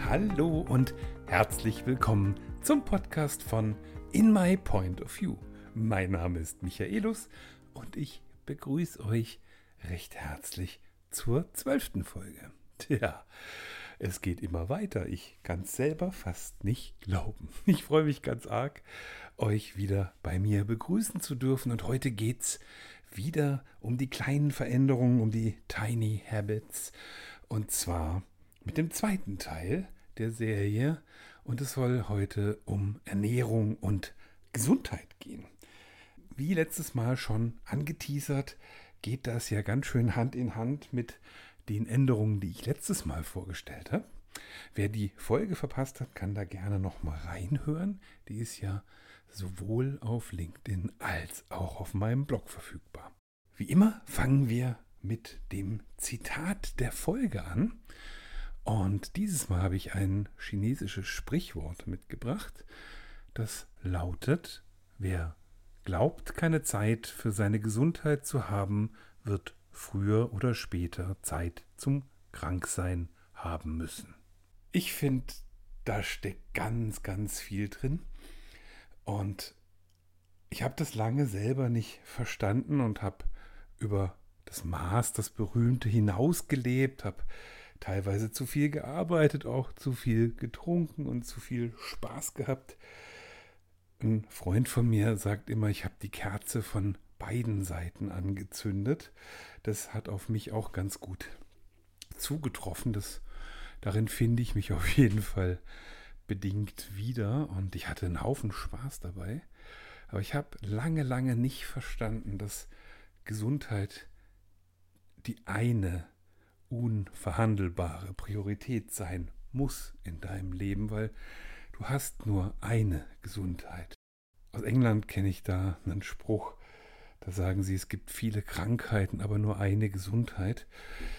Hallo und herzlich willkommen zum Podcast von In My Point of View. Mein Name ist Michaelus und ich begrüße euch recht herzlich zur 12. Folge. Tja, es geht immer weiter. Ich kann es selber fast nicht glauben. Ich freue mich ganz arg, euch wieder bei mir begrüßen zu dürfen. Und heute geht es wieder um die kleinen Veränderungen, um die Tiny Habits. Und zwar mit dem zweiten Teil der Serie. Und es soll heute um Ernährung und Gesundheit gehen. Wie letztes Mal schon angeteasert, geht das ja ganz schön Hand in Hand mit den Änderungen, die ich letztes Mal vorgestellt habe. Wer die Folge verpasst hat, kann da gerne nochmal reinhören. Die ist ja sowohl auf LinkedIn als auch auf meinem Blog verfügbar. Wie immer fangen wir mit dem Zitat der Folge an. Und dieses Mal habe ich ein chinesisches Sprichwort mitgebracht, das lautet: Wer glaubt, keine Zeit für seine Gesundheit zu haben, wird früher oder später Zeit zum Kranksein haben müssen. Ich finde, da steckt ganz, ganz viel drin. Und ich habe das lange selber nicht verstanden und habe über das Maß, das Berühmte, hinausgelebt, habe teilweise zu viel gearbeitet, auch zu viel getrunken und zu viel Spaß gehabt. Ein Freund von mir sagt immer, ich habe die Kerze von beiden Seiten angezündet. Das hat auf mich auch ganz gut zugetroffen. Darin finde ich mich auf jeden Fall bedingt wieder. Und ich hatte einen Haufen Spaß dabei. Aber ich habe lange, lange nicht verstanden, dass Gesundheit die eine unverhandelbare Priorität sein muss in deinem Leben, weil du hast nur eine Gesundheit. Aus England kenne ich da einen Spruch, da sagen sie, es gibt viele Krankheiten, aber nur eine Gesundheit.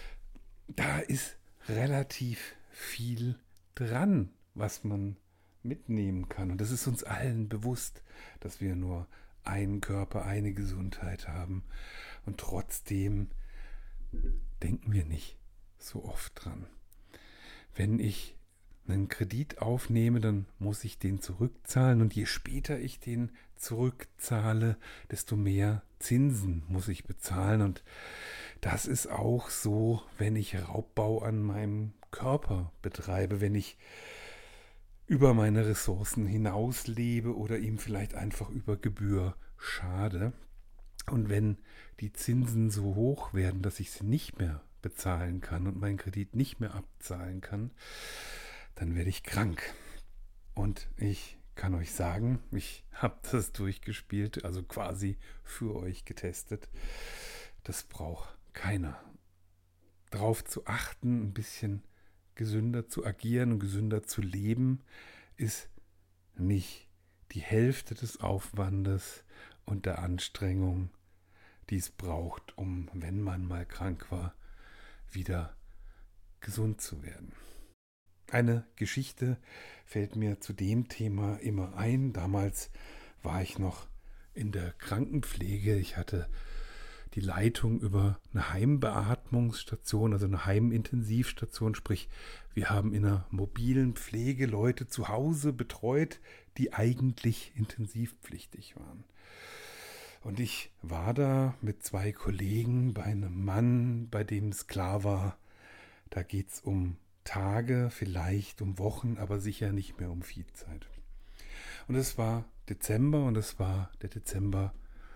Da ist relativ viel dran, was man mitnehmen kann. Und das ist uns allen bewusst, dass wir nur einen Körper, eine Gesundheit haben. Und trotzdem denken wir nicht so oft dran. Wenn ich einen Kredit aufnehme, dann muss ich den zurückzahlen. Und je später ich den zurückzahle, desto mehr Zinsen muss ich bezahlen. Und das ist auch so, wenn ich Raubbau an meinem Körper betreibe, wenn ich über meine Ressourcen hinaus lebe oder ihm vielleicht einfach über Gebühr schade. Und wenn die Zinsen so hoch werden, dass ich sie nicht mehr bezahlen kann und meinen Kredit nicht mehr abzahlen kann, dann werde ich krank. Und ich kann euch sagen, ich habe das durchgespielt, also quasi für euch getestet. Das braucht keiner. Darauf zu achten, ein bisschen gesünder zu agieren und gesünder zu leben, ist nicht die Hälfte des Aufwandes und der Anstrengung, die es braucht, um, wenn man mal krank war, wieder gesund zu werden. Eine Geschichte fällt mir zu dem Thema immer ein. Damals war ich noch in der Krankenpflege. Ich hatte die Leitung über eine Heimbeatmungsstation, also eine Heimintensivstation. Sprich, wir haben in einer mobilen Pflege Leute zu Hause betreut, die eigentlich intensivpflichtig waren. Und ich war da mit 2 Kollegen bei einem Mann, bei dem es klar war, da geht es um Tage, vielleicht um Wochen, aber sicher nicht mehr um viel Zeit. Und es war Dezember und es war der Dezember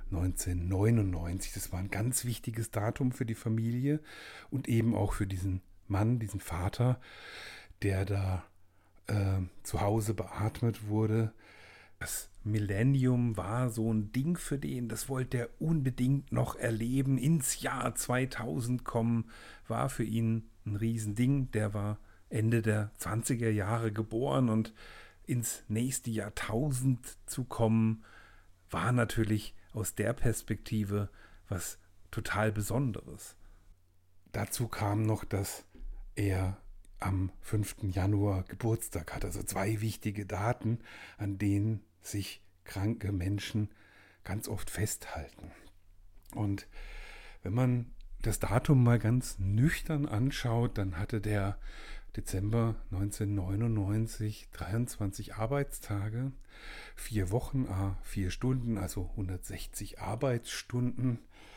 1999. Das war ein ganz wichtiges Datum für die Familie und eben auch für diesen Mann, diesen Vater, der da zu Hause beatmet wurde. Das Millennium war so ein Ding für den, das wollte er unbedingt noch erleben. Ins Jahr 2000 kommen war für ihn ein Riesending. Der war Ende der 20er Jahre geboren und ins nächste Jahrtausend zu kommen, war natürlich aus der Perspektive was total Besonderes. Dazu kam noch, dass er am 5. Januar Geburtstag hat, also 2 wichtige Daten, an denen sich kranke Menschen ganz oft festhalten. Und wenn man das Datum mal ganz nüchtern anschaut, dann hatte der Dezember 1999, 23 Arbeitstage, 4 Wochen, 4 Stunden, also 160 Arbeitsstunden.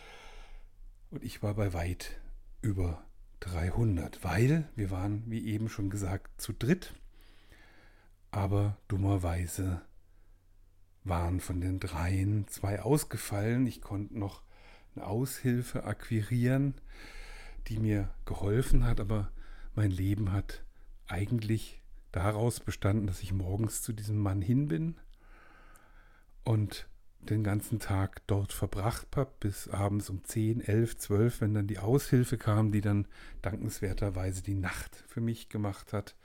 Und ich war bei weit über 300, weil wir waren, wie eben schon gesagt, zu dritt. Aber dummerweise waren von den dreien 2 ausgefallen. Ich konnte noch eine Aushilfe akquirieren, die mir geholfen hat, aber mein Leben hat eigentlich daraus bestanden, dass ich morgens zu diesem Mann hin bin und den ganzen Tag dort verbracht habe, bis abends um 10, 11, 12, wenn dann die Aushilfe kam, die dann dankenswerterweise die Nacht für mich gemacht hat.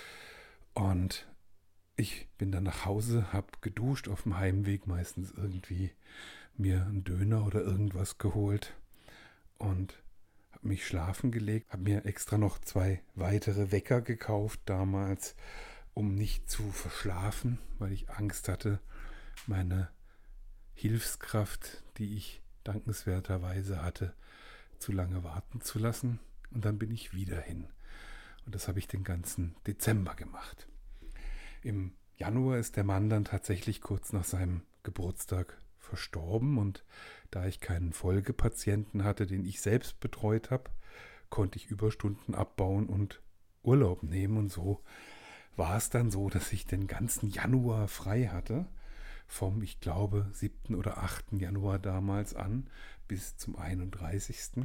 Und ich bin dann nach Hause, habe geduscht, auf dem Heimweg meistens irgendwie mir einen Döner oder irgendwas geholt und habe mich schlafen gelegt, habe mir extra noch 2 weitere Wecker gekauft damals, um nicht zu verschlafen, weil ich Angst hatte, meine Hilfskraft, die ich dankenswerterweise hatte, zu lange warten zu lassen. Und dann bin ich wieder hin. Und das habe ich den ganzen Dezember gemacht. Im Januar ist der Mann dann tatsächlich kurz nach seinem Geburtstag verstorben und da ich keinen Folgepatienten hatte, den ich selbst betreut habe, konnte ich Überstunden abbauen und Urlaub nehmen und so war es dann so, dass ich den ganzen Januar frei hatte, vom, ich glaube, 7. oder 8. Januar damals an bis zum 31.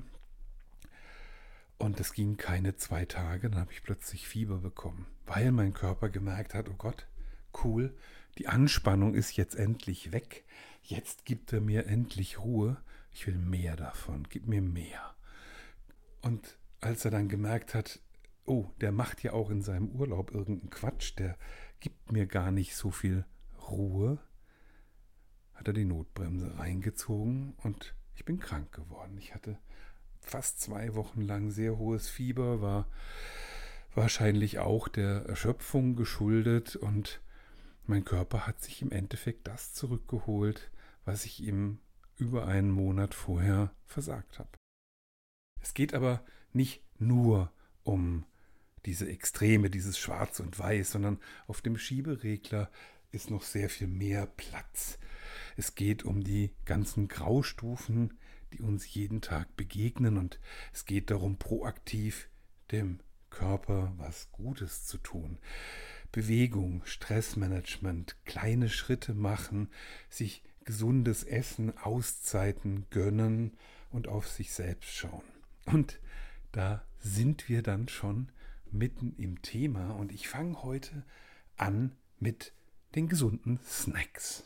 Und es ging keine 2 Tage, dann habe ich plötzlich Fieber bekommen, weil mein Körper gemerkt hat, oh Gott, cool, die Anspannung ist jetzt endlich weg. Jetzt gibt er mir endlich Ruhe. Ich will mehr davon, gib mir mehr. Und als er dann gemerkt hat, oh, der macht ja auch in seinem Urlaub irgendeinen Quatsch, der gibt mir gar nicht so viel Ruhe, hat er die Notbremse reingezogen und ich bin krank geworden. Ich hatte fast 2 Wochen lang sehr hohes Fieber, war wahrscheinlich auch der Erschöpfung geschuldet und mein Körper hat sich im Endeffekt das zurückgeholt, was ich ihm über einen Monat vorher versagt habe. Es geht aber nicht nur um diese Extreme, dieses Schwarz und Weiß, sondern auf dem Schieberegler ist noch sehr viel mehr Platz. Es geht um die ganzen Graustufen, die uns jeden Tag begegnen und es geht darum, proaktiv dem Körper was Gutes zu tun. Bewegung, Stressmanagement, kleine Schritte machen, sich gesundes Essen, Auszeiten gönnen und auf sich selbst schauen. Und da sind wir dann schon mitten im Thema und ich fange heute an mit den gesunden Snacks.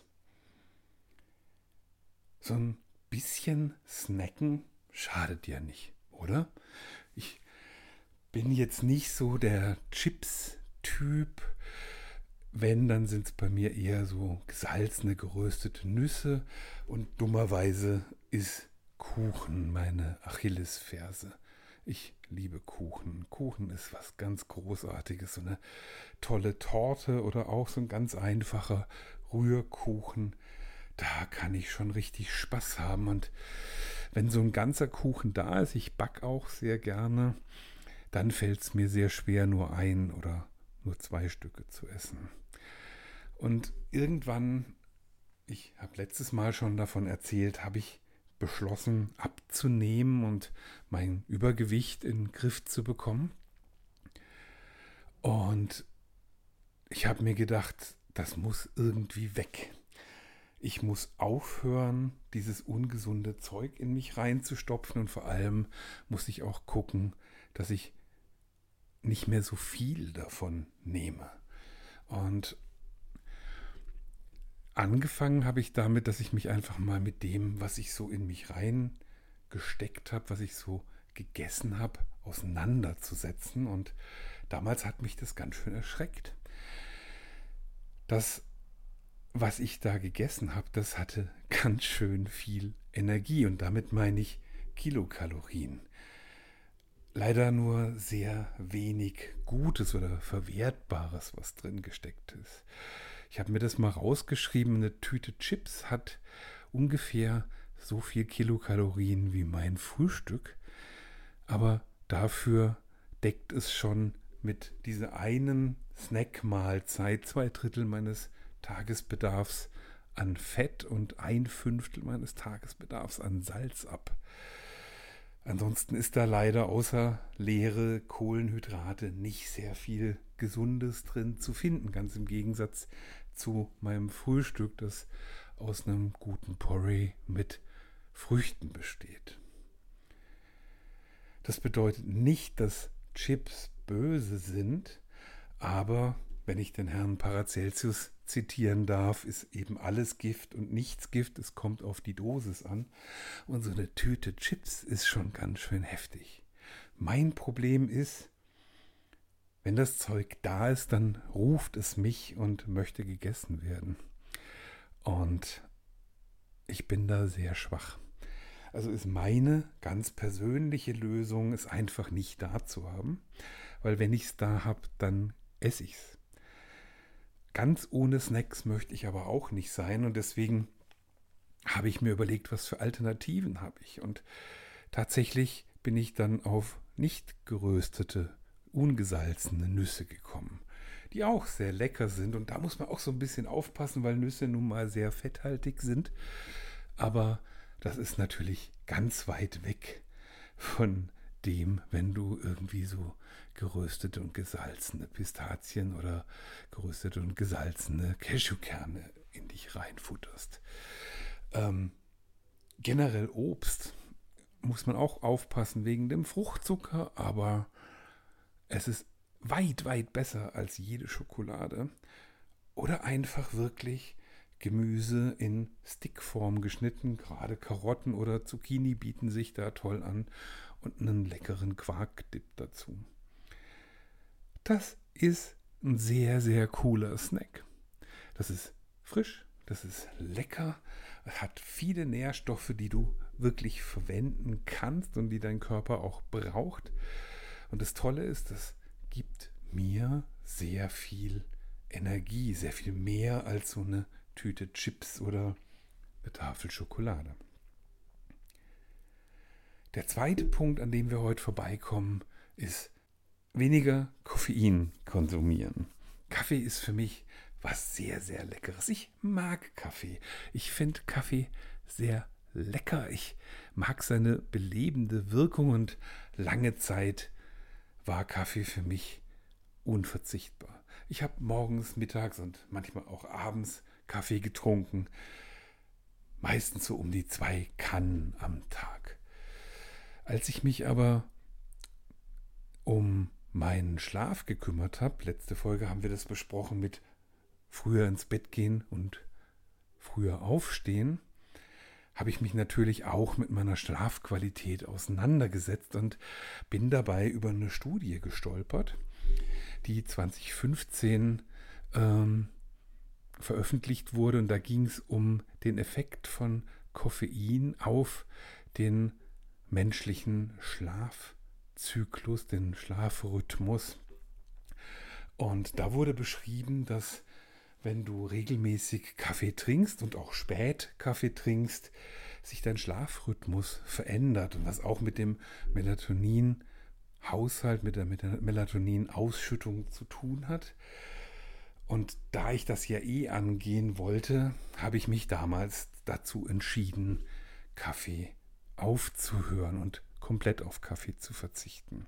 So ein bisschen snacken schadet ja nicht, oder? Ich bin jetzt nicht so der Chips-Typ. Wenn, dann sind es bei mir eher so gesalzene, geröstete Nüsse und dummerweise ist Kuchen meine Achillesferse. Ich liebe Kuchen. Kuchen ist was ganz Großartiges. So eine tolle Torte oder auch so ein ganz einfacher Rührkuchen. Da kann ich schon richtig Spaß haben. Und wenn so ein ganzer Kuchen da ist, ich backe auch sehr gerne, dann fällt es mir sehr schwer, nur ein oder nur 2 Stücke zu essen. Und irgendwann, ich habe letztes Mal schon davon erzählt, habe ich beschlossen abzunehmen und mein Übergewicht in den Griff zu bekommen. Und ich habe mir gedacht, das muss irgendwie weg. Ich muss aufhören, dieses ungesunde Zeug in mich reinzustopfen und vor allem muss ich auch gucken, dass ich nicht mehr so viel davon nehme. Und angefangen habe ich damit, dass ich mich einfach mal mit dem, was ich so in mich reingesteckt habe, was ich so gegessen habe, auseinanderzusetzen. Und damals hat mich das ganz schön erschreckt. Das, was ich da gegessen habe, das hatte ganz schön viel Energie und damit meine ich Kilokalorien. Leider nur sehr wenig Gutes oder Verwertbares, was drin gesteckt ist. Ich habe mir das mal rausgeschrieben, eine Tüte Chips hat ungefähr so viel Kilokalorien wie mein Frühstück, aber dafür deckt es schon mit dieser einen Snackmahlzeit 2/3 meines Tagesbedarfs an Fett und 1/5 meines Tagesbedarfs an Salz ab. Ansonsten ist da leider außer leere Kohlenhydrate nicht sehr viel Gesundes drin zu finden. Ganz im Gegensatz zu meinem Frühstück, das aus einem guten Porree mit Früchten besteht. Das bedeutet nicht, dass Chips böse sind, aber wenn ich den Herrn Paracelsus zitieren darf, ist eben alles Gift und nichts Gift. Es kommt auf die Dosis an. Und so eine Tüte Chips ist schon ganz schön heftig. Mein Problem ist, wenn das Zeug da ist, dann ruft es mich und möchte gegessen werden. Und ich bin da sehr schwach. Also ist meine ganz persönliche Lösung, es einfach nicht da zu haben. Weil wenn ich es da habe, dann esse ich es. Ganz ohne Snacks möchte ich aber auch nicht sein und deswegen habe ich mir überlegt, was für Alternativen habe ich. Und tatsächlich bin ich dann auf nicht geröstete, ungesalzene Nüsse gekommen, die auch sehr lecker sind. Und da muss man auch so ein bisschen aufpassen, weil Nüsse nun mal sehr fetthaltig sind. Aber das ist natürlich ganz weit weg von dem, wenn du irgendwie so geröstete und gesalzene Pistazien oder geröstete und gesalzene Cashewkerne in dich reinfutterst. Generell Obst muss man auch aufpassen wegen dem Fruchtzucker, aber es ist weit, weit besser als jede Schokolade. Oder einfach wirklich Gemüse in Stickform geschnitten, gerade Karotten oder Zucchini bieten sich da toll an und einen leckeren Quarkdip dazu. Das ist ein sehr, sehr cooler Snack. Das ist frisch, das ist lecker, es hat viele Nährstoffe, die du wirklich verwenden kannst und die dein Körper auch braucht. Und das Tolle ist, das gibt mir sehr viel Energie, sehr viel mehr als so eine Tüte Chips oder eine Tafel Schokolade. Der zweite Punkt, an dem wir heute vorbeikommen, ist weniger Koffein konsumieren. Kaffee ist für mich was sehr, sehr Leckeres. Ich mag Kaffee. Ich finde Kaffee sehr lecker. Ich mag seine belebende Wirkung und lange Zeit war Kaffee für mich unverzichtbar. Ich habe morgens, mittags und manchmal auch abends Kaffee getrunken. Meistens so um die 2 Kannen am Tag. Als ich mich aber um meinen Schlaf gekümmert habe, letzte Folge haben wir das besprochen mit früher ins Bett gehen und früher aufstehen, habe ich mich natürlich auch mit meiner Schlafqualität auseinandergesetzt und bin dabei über eine Studie gestolpert, die 2015 veröffentlicht wurde. Und da ging es um den Effekt von Koffein auf den menschlichen Schlafzyklus, den Schlafrhythmus. Und da wurde beschrieben, dass wenn du regelmäßig Kaffee trinkst und auch spät Kaffee trinkst, sich dein Schlafrhythmus verändert und was auch mit dem Melatonin-Haushalt, mit der Melatonin-Ausschüttung zu tun hat. Und da ich das ja angehen wollte, habe ich mich damals dazu entschieden, Kaffee aufzuhören und komplett auf Kaffee zu verzichten.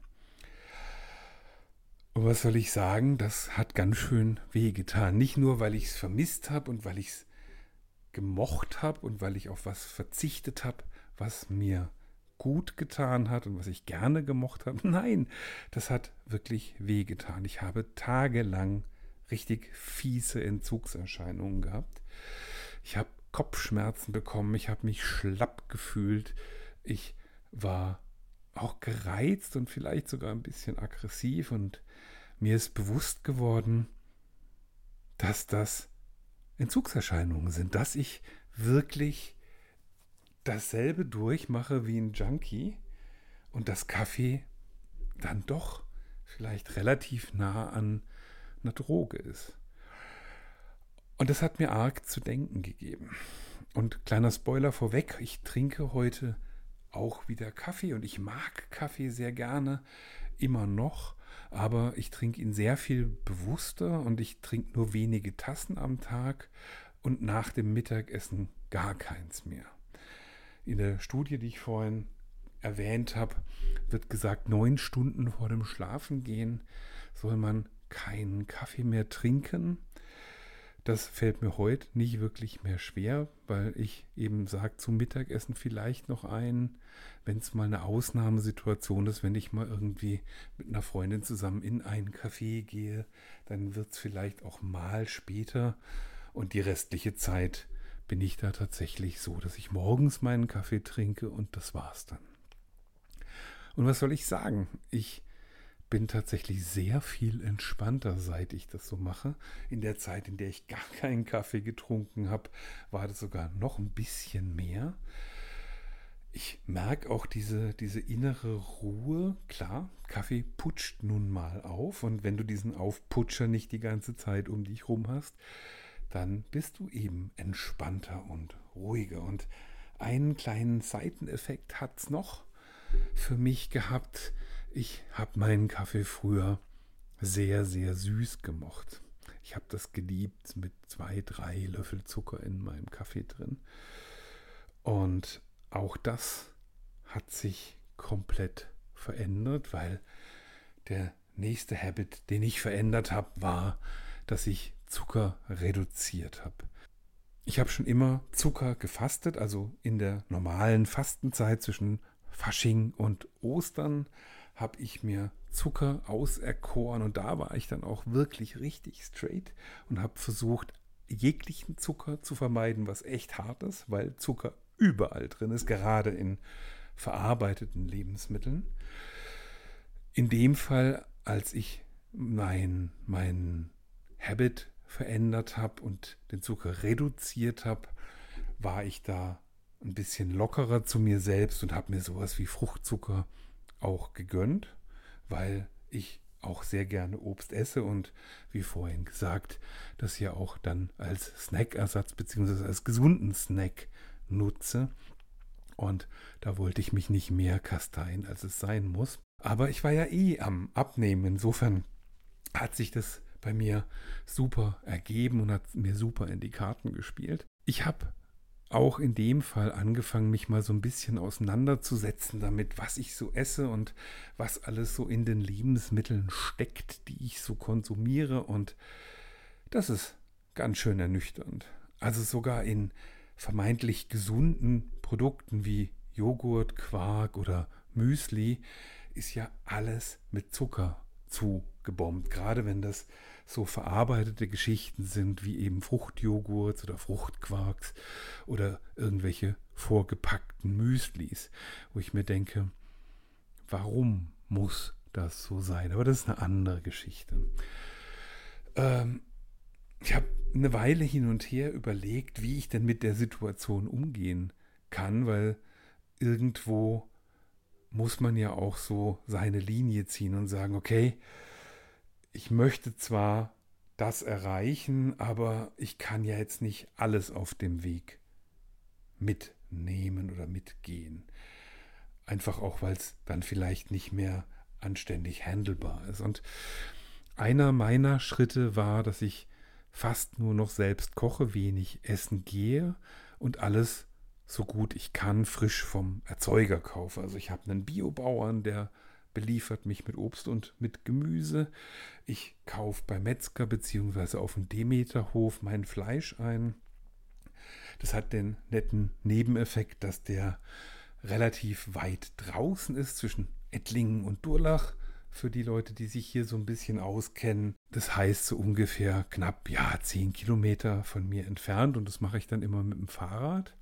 Und was soll ich sagen, das hat ganz schön wehgetan. Nicht nur, weil ich es vermisst habe und weil ich es gemocht habe und weil ich auf was verzichtet habe, was mir gut getan hat und was ich gerne gemocht habe. Nein, das hat wirklich wehgetan. Ich habe tagelang richtig fiese Entzugserscheinungen gehabt. Ich habe Kopfschmerzen bekommen, ich habe mich schlapp gefühlt, ich war auch gereizt und vielleicht sogar ein bisschen aggressiv und mir ist bewusst geworden, dass das Entzugserscheinungen sind, dass ich wirklich dasselbe durchmache wie ein Junkie und dass Kaffee dann doch vielleicht relativ nah an einer Droge ist. Und das hat mir arg zu denken gegeben. Und kleiner Spoiler vorweg, ich trinke heute auch wieder Kaffee und ich mag Kaffee sehr gerne, immer noch. aber ich trinke ihn sehr viel bewusster und ich trinke nur wenige Tassen am Tag und nach dem Mittagessen gar keins mehr. In der Studie, die ich vorhin erwähnt habe, wird gesagt, 9 Stunden vor dem Schlafengehen soll man keinen Kaffee mehr trinken. Das fällt mir heute nicht wirklich mehr schwer, weil ich eben sage, zum Mittagessen vielleicht noch einen, wenn es mal eine Ausnahmesituation ist, wenn ich mal irgendwie mit einer Freundin zusammen in einen Café gehe, dann wird es vielleicht auch mal später und die restliche Zeit bin ich da tatsächlich so, dass ich morgens meinen Kaffee trinke und das war's dann. Und was soll ich sagen? Ich bin tatsächlich sehr viel entspannter, seit ich das so mache. In der Zeit, in der ich gar keinen Kaffee getrunken habe, war das sogar noch ein bisschen mehr. Ich merke auch diese innere Ruhe. Klar, Kaffee putscht nun mal auf. Und wenn du diesen Aufputscher nicht die ganze Zeit um dich rum hast, dann bist du eben entspannter und ruhiger. Und einen kleinen Seiteneffekt hat es noch für mich gehabt. Ich habe meinen Kaffee früher sehr, sehr süß gemocht. Ich habe das geliebt mit 2, 3 Löffel Zucker in meinem Kaffee drin. Und auch das hat sich komplett verändert, weil der nächste Habit, den ich verändert habe, war, dass ich Zucker reduziert habe. Ich habe schon immer Zucker gefastet, also in der normalen Fastenzeit zwischen Fasching und Ostern habe ich mir Zucker auserkoren und da war ich dann auch wirklich richtig straight und habe versucht, jeglichen Zucker zu vermeiden, was echt hart ist, weil Zucker überall drin ist, gerade in verarbeiteten Lebensmitteln. In dem Fall, als ich mein Habit verändert habe und den Zucker reduziert habe, war ich da ein bisschen lockerer zu mir selbst und habe mir sowas wie Fruchtzucker auch gegönnt, weil ich auch sehr gerne Obst esse und wie vorhin gesagt, das ja auch dann als Snackersatz bzw. als gesunden Snack nutze. Und da wollte ich mich nicht mehr kasteien, als es sein muss. Aber ich war ja am Abnehmen. Insofern hat sich das bei mir super ergeben und hat mir super in die Karten gespielt. Ich habe auch in dem Fall angefangen, mich mal so ein bisschen auseinanderzusetzen damit, was ich so esse und was alles so in den Lebensmitteln steckt, die ich so konsumiere. Und das ist ganz schön ernüchternd. Also sogar in vermeintlich gesunden Produkten wie Joghurt, Quark oder Müsli ist ja alles mit Zucker zugebombt. Gerade wenn das so verarbeitete Geschichten sind, wie eben Fruchtjoghurts oder Fruchtquarks oder irgendwelche vorgepackten Müslis, wo ich mir denke, warum muss das so sein? Aber das ist eine andere Geschichte. Ich habe eine Weile hin und her überlegt, wie ich denn mit der Situation umgehen kann, weil irgendwo muss man ja auch so seine Linie ziehen und sagen, okay, ich möchte zwar das erreichen, aber ich kann ja jetzt nicht alles auf dem Weg mitnehmen oder mitgehen. Einfach auch, weil es dann vielleicht nicht mehr anständig handelbar ist. Und einer meiner Schritte war, dass ich fast nur noch selbst koche, wenig essen gehe und alles so gut ich kann frisch vom Erzeuger kaufe. Also ich habe einen Biobauern, der beliefert mich mit Obst und mit Gemüse. Ich kaufe bei Metzger bzw. auf dem Demeterhof mein Fleisch ein. Das hat den netten Nebeneffekt, dass der relativ weit draußen ist zwischen Ettlingen und Durlach. Für die Leute, die sich hier so ein bisschen auskennen. Das heißt so ungefähr knapp 10 Kilometer von mir entfernt und das mache ich dann immer mit dem Fahrrad.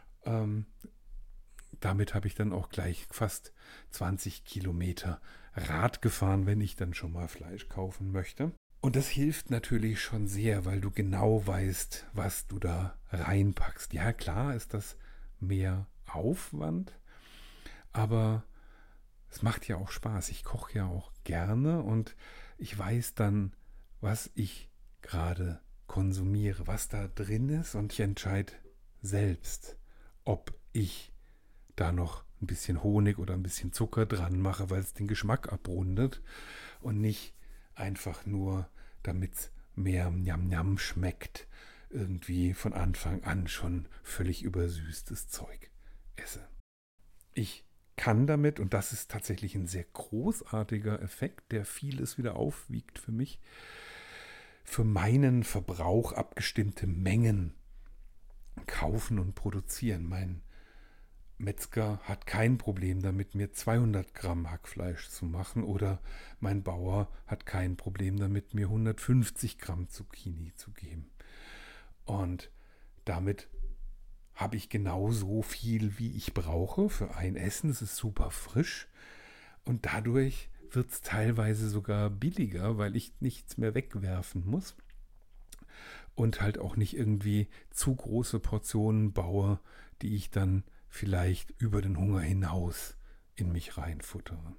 Damit habe ich dann auch gleich fast 20 Kilometer Rad gefahren, wenn ich dann schon mal Fleisch kaufen möchte. Und das hilft natürlich schon sehr, weil du genau weißt, was du da reinpackst. Ja, klar ist das mehr Aufwand, aber es macht ja auch Spaß. Ich koche ja auch gerne und ich weiß dann, was ich gerade konsumiere, was da drin ist und ich entscheide selbst, ob ich da noch ein bisschen Honig oder ein bisschen Zucker dran mache, weil es den Geschmack abrundet und nicht einfach nur, damit es mehr Njam-Njam schmeckt, irgendwie von Anfang an schon völlig übersüßtes Zeug esse. Ich kann damit, und das ist tatsächlich ein sehr großartiger Effekt, der vieles wieder aufwiegt für mich, für meinen Verbrauch abgestimmte Mengen kaufen und produzieren. Mein Metzger hat kein Problem damit, mir 200 Gramm Hackfleisch zu machen, oder mein Bauer hat kein Problem damit, mir 150 Gramm Zucchini zu geben. Und damit habe ich genauso viel, wie ich brauche für ein Essen. Es ist super frisch und dadurch wird es teilweise sogar billiger, weil ich nichts mehr wegwerfen muss und halt auch nicht irgendwie zu große Portionen baue, die ich dann vielleicht über den Hunger hinaus in mich reinfuttere.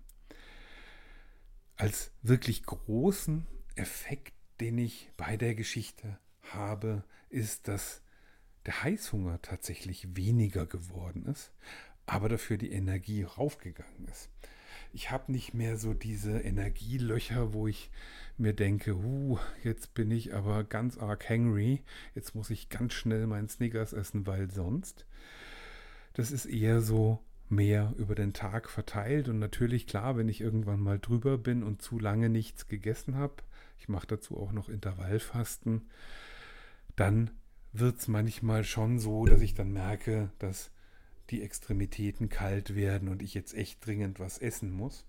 Als wirklich großen Effekt, den ich bei der Geschichte habe, ist, dass der Heißhunger tatsächlich weniger geworden ist, aber dafür die Energie raufgegangen ist. Ich habe nicht mehr so diese Energielöcher, wo ich mir denke, jetzt bin ich aber ganz arg hangry, jetzt muss ich ganz schnell meinen Snickers essen, weil sonst. Das ist eher so mehr über den Tag verteilt und natürlich klar, wenn ich irgendwann mal drüber bin und zu lange nichts gegessen habe, ich mache dazu auch noch Intervallfasten, dann wird es manchmal schon so, dass ich dann merke, dass die Extremitäten kalt werden und ich jetzt echt dringend was essen muss.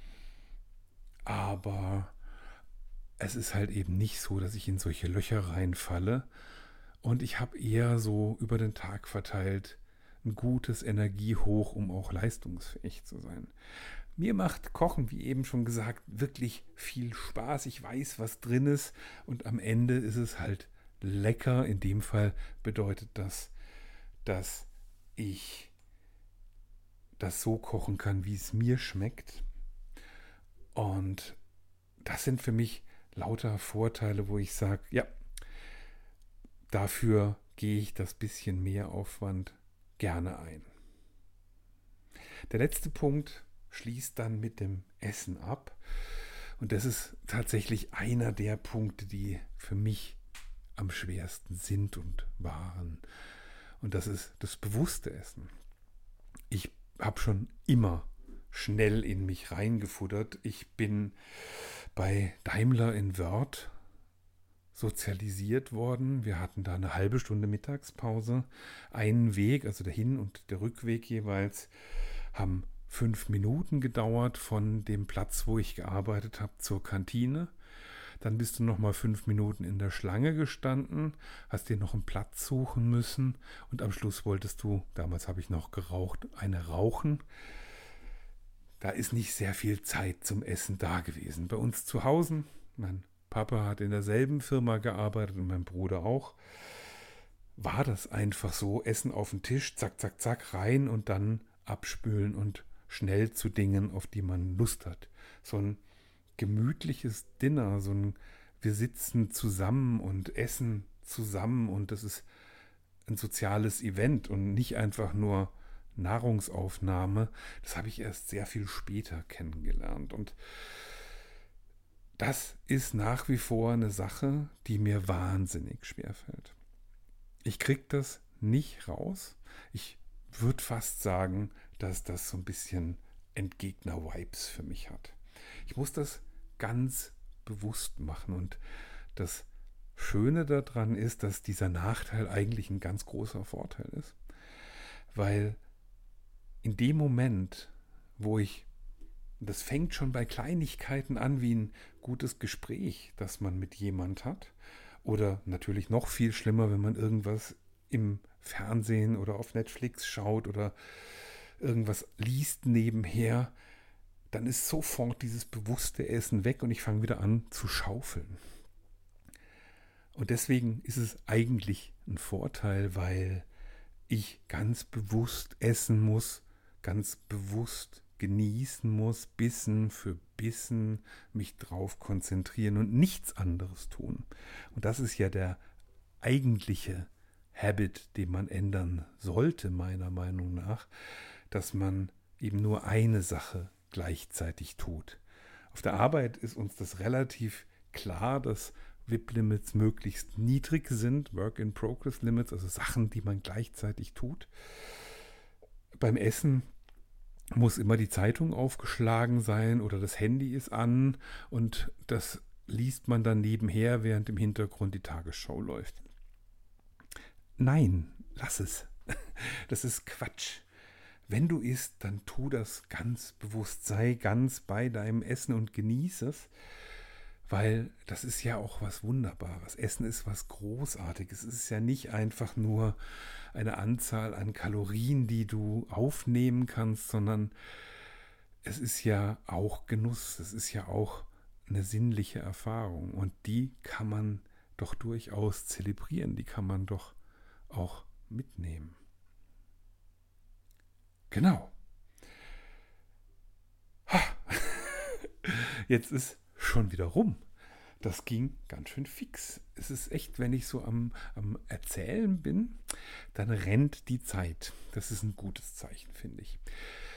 Aber es ist halt eben nicht so, dass ich in solche Löcher reinfalle. Und ich habe eher so über den Tag verteilt ein gutes Energiehoch, um auch leistungsfähig zu sein. Mir macht Kochen, wie eben schon gesagt, wirklich viel Spaß. Ich weiß, was drin ist und am Ende ist es halt lecker. In dem Fall bedeutet das, dass ich das so kochen kann, wie es mir schmeckt. Und das sind für mich lauter Vorteile, wo ich sage, ja, dafür gehe ich das bisschen mehr Aufwand gerne ein. Der letzte Punkt schließt dann mit dem Essen ab. Und das ist tatsächlich einer der Punkte, die für mich am schwersten sind und waren. Und das ist das bewusste Essen. Ich habe schon immer schnell in mich reingefuttert. Ich bin bei Daimler in Wörth sozialisiert worden. Wir hatten da eine halbe Stunde Mittagspause. Einen Weg, also der Hin- und der Rückweg jeweils, haben 5 Minuten gedauert von dem Platz, wo ich gearbeitet habe, zur Kantine. Dann bist du nochmal 5 Minuten in der Schlange gestanden, hast dir noch einen Platz suchen müssen und am Schluss wolltest du, damals habe ich noch geraucht, eine rauchen. Da ist nicht sehr viel Zeit zum Essen da gewesen. Bei uns zu Hause, mein Papa hat in derselben Firma gearbeitet und mein Bruder auch, war das einfach so, Essen auf den Tisch, zack, zack, zack, rein und dann abspülen und schnell zu Dingen, auf die man Lust hat. So ein gemütliches Dinner, wir sitzen zusammen und essen zusammen und das ist ein soziales Event und nicht einfach nur Nahrungsaufnahme. Das habe ich erst sehr viel später kennengelernt und das ist nach wie vor eine Sache, die mir wahnsinnig schwerfällt. Ich kriege das nicht raus. Ich würde fast sagen, dass das so ein bisschen Entgegner-Vibes für mich hat. Ich muss das ganz bewusst machen und das Schöne daran ist, dass dieser Nachteil eigentlich ein ganz großer Vorteil ist, weil in dem Moment, wo ich, das fängt schon bei Kleinigkeiten an, wie ein gutes Gespräch, das man mit jemand hat, oder natürlich noch viel schlimmer, wenn man irgendwas im Fernsehen oder auf Netflix schaut oder irgendwas liest nebenher, dann ist sofort dieses bewusste Essen weg und ich fange wieder an zu schaufeln. Und deswegen ist es eigentlich ein Vorteil, weil ich ganz bewusst essen muss, ganz bewusst genießen muss, Bissen für Bissen, mich drauf konzentrieren und nichts anderes tun. Und das ist ja der eigentliche Habit, den man ändern sollte, meiner Meinung nach, dass man eben nur eine Sache gleichzeitig tut. Auf der Arbeit ist uns das relativ klar, dass WIP-Limits möglichst niedrig sind, Work-in-Progress-Limits, also Sachen, die man gleichzeitig tut. Beim Essen muss immer die Zeitung aufgeschlagen sein oder das Handy ist an und das liest man dann nebenher, während im Hintergrund die Tagesschau läuft. Nein, lass es. Das ist Quatsch. Wenn du isst, dann tu das ganz bewusst. Sei ganz bei deinem Essen und genieße es, weil das ist ja auch was Wunderbares. Essen ist was Großartiges. Es ist ja nicht einfach nur eine Anzahl an Kalorien, die du aufnehmen kannst, sondern es ist ja auch Genuss. Es ist ja auch eine sinnliche Erfahrung. Und die kann man doch durchaus zelebrieren. Die kann man doch auch mitnehmen. Genau. Ha. Jetzt ist schon wieder rum. Das ging ganz schön fix. Es ist echt, wenn ich so am Erzählen bin, dann rennt die Zeit. Das ist ein gutes Zeichen, finde ich.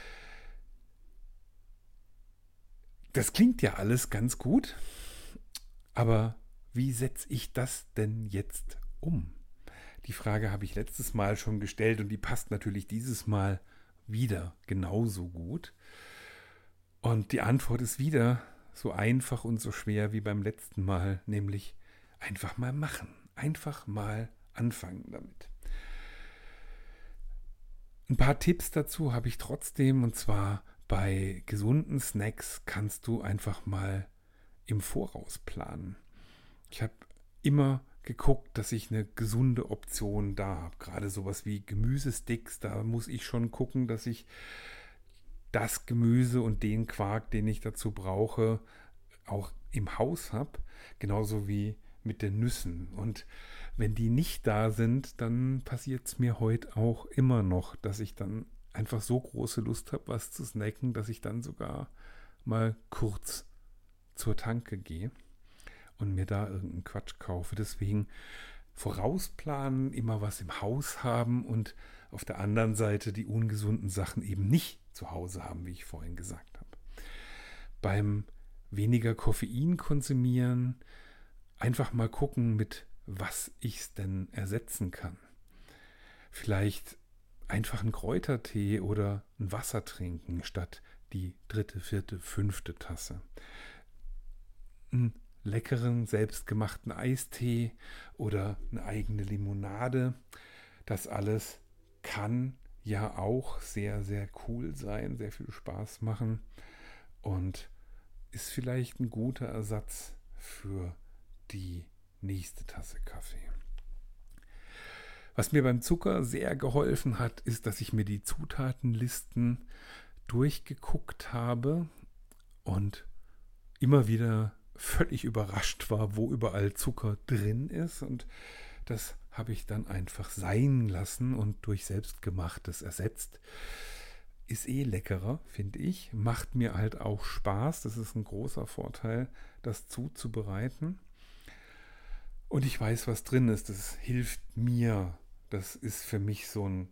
Das klingt ja alles ganz gut, aber wie setze ich das denn jetzt um? Die Frage habe ich letztes Mal schon gestellt und die passt natürlich dieses Mal wieder genauso gut. Und die Antwort ist wieder so einfach und so schwer wie beim letzten Mal, nämlich einfach mal machen, einfach mal anfangen damit. Ein paar Tipps dazu habe ich trotzdem, und zwar bei gesunden Snacks kannst du einfach mal im Voraus planen. Ich habe immer geguckt, dass ich eine gesunde Option da habe. Gerade sowas wie Gemüsesticks, da muss ich schon gucken, dass ich das Gemüse und den Quark, den ich dazu brauche, auch im Haus habe. Genauso wie mit den Nüssen. Und wenn die nicht da sind, dann passiert es mir heute auch immer noch, dass ich dann einfach so große Lust habe, was zu snacken, dass ich dann sogar mal kurz zur Tanke gehe und mir da irgendeinen Quatsch kaufe. Deswegen vorausplanen, immer was im Haus haben und auf der anderen Seite die ungesunden Sachen eben nicht zu Hause haben, wie ich vorhin gesagt habe. Beim weniger Koffein konsumieren, einfach mal gucken, mit was ich es denn ersetzen kann. Vielleicht einfach einen Kräutertee oder ein Wasser trinken, statt die 3., 4., 5. Tasse. Einen leckeren, selbstgemachten Eistee oder eine eigene Limonade. Das alles kann ja auch sehr, sehr cool sein, sehr viel Spaß machen und ist vielleicht ein guter Ersatz für die nächste Tasse Kaffee. Was mir beim Zucker sehr geholfen hat, ist, dass ich mir die Zutatenlisten durchgeguckt habe und immer wieder völlig überrascht war, wo überall Zucker drin ist. Und das habe ich dann einfach sein lassen und durch Selbstgemachtes ersetzt. Ist leckerer, finde ich. Macht mir halt auch Spaß. Das ist ein großer Vorteil, das zuzubereiten. Und ich weiß, was drin ist. Das hilft mir. Das ist für mich so ein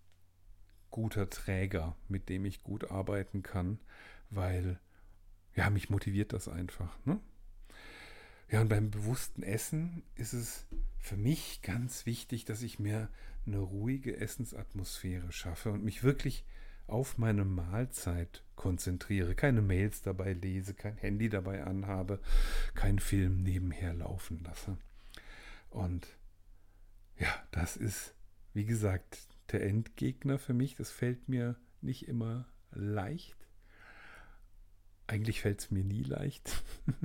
guter Träger, mit dem ich gut arbeiten kann, weil ja, mich motiviert das einfach. Ne? Ja, und beim bewussten Essen ist es für mich ganz wichtig, dass ich mir eine ruhige Essensatmosphäre schaffe und mich wirklich auf meine Mahlzeit konzentriere, keine Mails dabei lese, kein Handy dabei anhabe, keinen Film nebenher laufen lasse. Und ja, das ist, wie gesagt, der Endgegner für mich. Das fällt mir nicht immer leicht. Eigentlich fällt es mir nie leicht.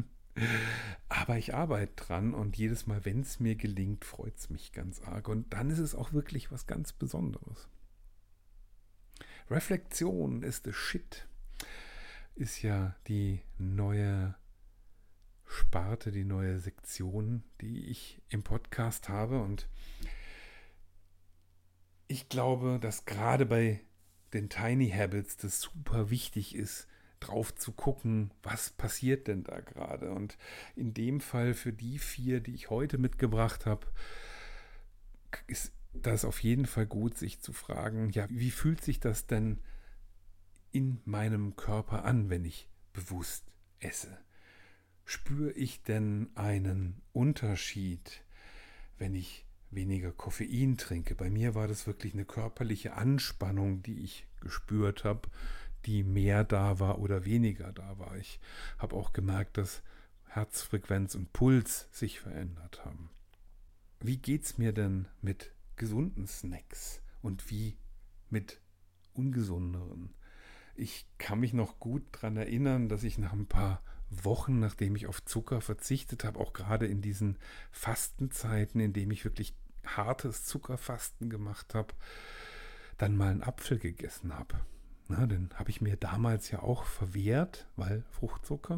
Aber ich arbeite dran und jedes Mal, wenn es mir gelingt, freut es mich ganz arg. Und dann ist es auch wirklich was ganz Besonderes. Reflexion ist the shit. Ist ja die neue Sparte, die neue Sektion, die ich im Podcast habe. Und ich glaube, dass gerade bei den Tiny Habits das super wichtig ist, drauf zu gucken, was passiert denn da gerade. Und in dem Fall für die 4, die ich heute mitgebracht habe, ist das auf jeden Fall gut, sich zu fragen, ja, wie fühlt sich das denn in meinem Körper an, wenn ich bewusst esse? Spüre ich denn einen Unterschied, wenn ich weniger Koffein trinke? Bei mir war das wirklich eine körperliche Anspannung, die ich gespürt habe, die mehr da war oder weniger da war. Ich habe auch gemerkt, dass Herzfrequenz und Puls sich verändert haben. Wie geht's mir denn mit gesunden Snacks und wie mit ungesunderen? Ich kann mich noch gut daran erinnern, dass ich nach ein paar Wochen, nachdem ich auf Zucker verzichtet habe, auch gerade in diesen Fastenzeiten, in denen ich wirklich hartes Zuckerfasten gemacht habe, dann mal einen Apfel gegessen habe. Na, den habe ich mir damals ja auch verwehrt, weil Fruchtzucker.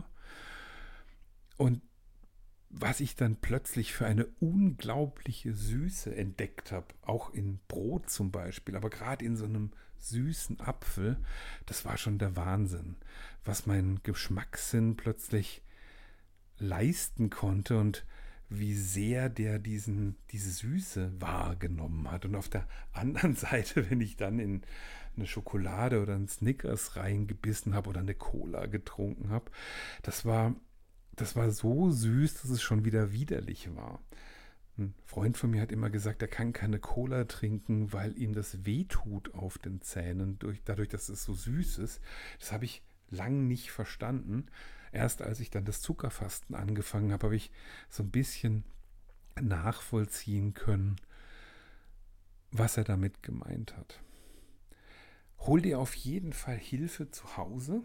Und was ich dann plötzlich für eine unglaubliche Süße entdeckt habe, auch in Brot zum Beispiel, aber gerade in so einem süßen Apfel, das war schon der Wahnsinn, was mein Geschmackssinn plötzlich leisten konnte und wie sehr der diese Süße wahrgenommen hat. Und auf der anderen Seite, wenn ich dann in eine Schokolade oder einen Snickers reingebissen habe oder eine Cola getrunken habe, das war so süß, dass es schon wieder widerlich war. Ein Freund von mir hat immer gesagt, er kann keine Cola trinken, weil ihm das wehtut auf den Zähnen, dadurch, dass es so süß ist. Das habe ich lang nicht verstanden. Erst als ich dann das Zuckerfasten angefangen habe, habe ich so ein bisschen nachvollziehen können, was er damit gemeint hat. Hol dir auf jeden Fall Hilfe zu Hause.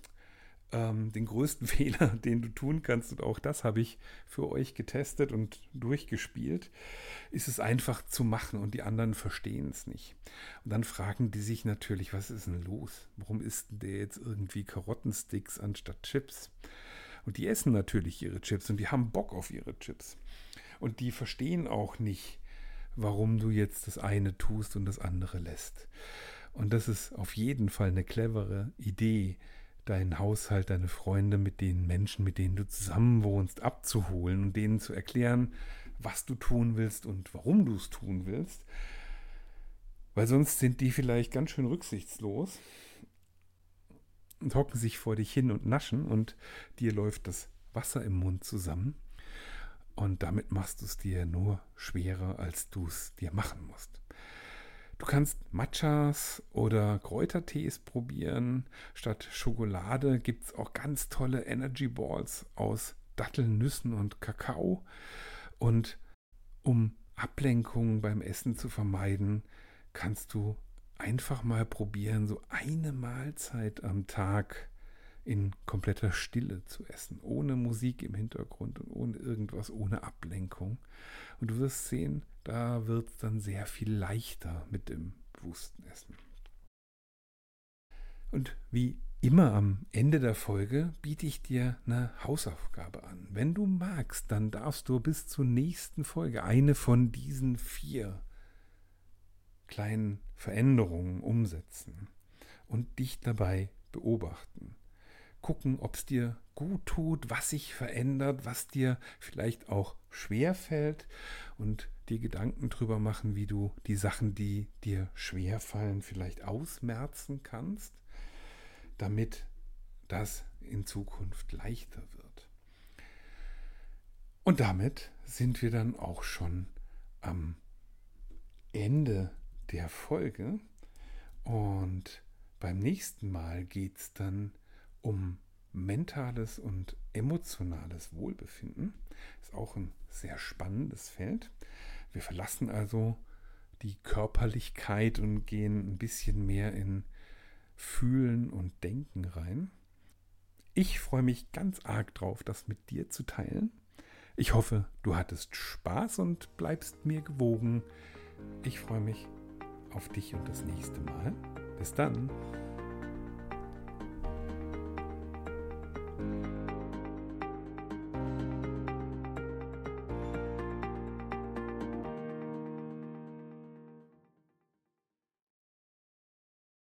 Den größten Fehler, den du tun kannst, und auch das habe ich für euch getestet und durchgespielt, ist es einfach zu machen und die anderen verstehen es nicht. Und dann fragen die sich natürlich, was ist denn los? Warum isst denn der jetzt irgendwie Karottensticks anstatt Chips? Und die essen natürlich ihre Chips und die haben Bock auf ihre Chips. Und die verstehen auch nicht, warum du jetzt das eine tust und das andere lässt. Und das ist auf jeden Fall eine clevere Idee, deinen Haushalt, deine Freunde, mit den Menschen, mit denen du zusammen wohnst, abzuholen und denen zu erklären, was du tun willst und warum du es tun willst. Weil sonst sind die vielleicht ganz schön rücksichtslos und hocken sich vor dich hin und naschen und dir läuft das Wasser im Mund zusammen. Und damit machst du es dir nur schwerer, als du es dir machen musst. Du kannst Matchas oder Kräutertees probieren. Statt Schokolade gibt es auch ganz tolle Energy Balls aus Datteln, Nüssen und Kakao. Und um Ablenkungen beim Essen zu vermeiden, kannst du einfach mal probieren, so eine Mahlzeit am Tag in kompletter Stille zu essen, ohne Musik im Hintergrund und ohne irgendwas, ohne Ablenkung. Und du wirst sehen, da wird es dann sehr viel leichter mit dem bewussten Essen. Und wie immer am Ende der Folge biete ich dir eine Hausaufgabe an. Wenn du magst, dann darfst du bis zur nächsten Folge eine von diesen 4 kleinen Veränderungen umsetzen und dich dabei beobachten. Gucken, ob es dir gut tut, was sich verändert, was dir vielleicht auch schwer fällt und dir Gedanken drüber machen, wie du die Sachen, die dir schwer fallen, vielleicht ausmerzen kannst, damit das in Zukunft leichter wird. Und damit sind wir dann auch schon am Ende der Folge und beim nächsten Mal geht es dann um mentales und emotionales Wohlbefinden. Ist auch ein sehr spannendes Feld. Wir verlassen also die Körperlichkeit und gehen ein bisschen mehr in Fühlen und Denken rein. Ich freue mich ganz arg drauf, das mit dir zu teilen. Ich hoffe, du hattest Spaß und bleibst mir gewogen. Ich freue mich auf dich und das nächste Mal. Bis dann.